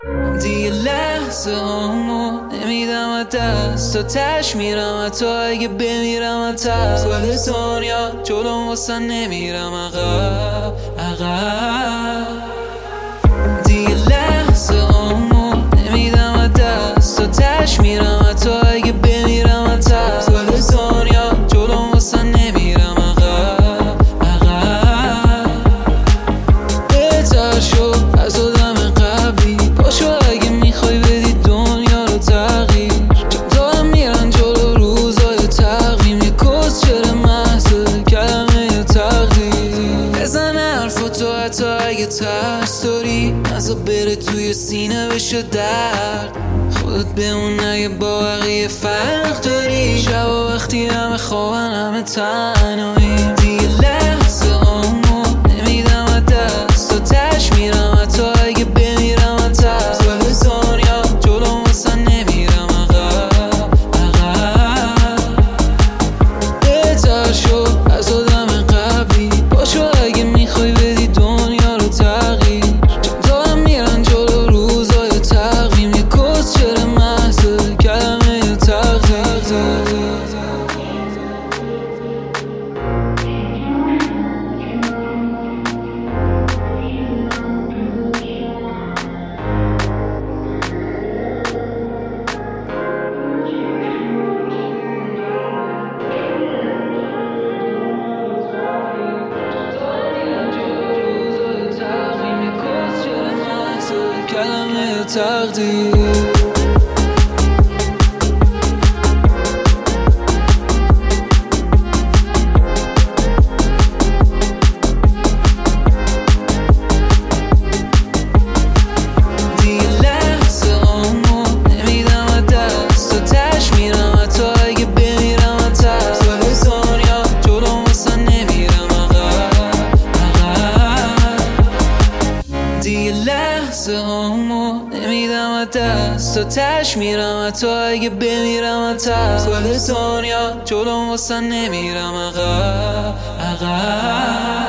دیگه لحظه هامو نمیدم دست تا تش میرم تا اگه بمیرم تست کل دنیا جلوم واسه نمیرم عقب دیگه لحظه هامو نمیدم دست تا تش میرم تا اگه بمیرم تست کل دنیا جلوم واسه نمیرم عقب بهتر شو از آدم قبلی باشو اگه میخوای بدی دنیا رو تغییر دارم میرن جلو روزای تقویم یه کس چرا محضه کلمه تقدیر بزن حرفا تو حتی اگه ترس داری نزا بره توی سینه بشه درد خودت بمون اگه با بقیه فرق داری شب و وقتی همه خوابن همه تنهاییم دیگه لحظه هامو نمیدم دست تا تش میرم حتی اگه بمیرم تست کل دنیا جلوم واسه نمیرم عقب بهتر شو از آدم قبلی باشو اگه میخوای بدی دنیا رو تغییر دارم میرن جلو روزای تقویم یه کس چرا محضه کلمه تقدیر کلمه تقدیر لحظه هامو نمیدم دست تا تش میرم حتی اگه بمیرم تست کل دنیا جلوم واسه نمیرم عقب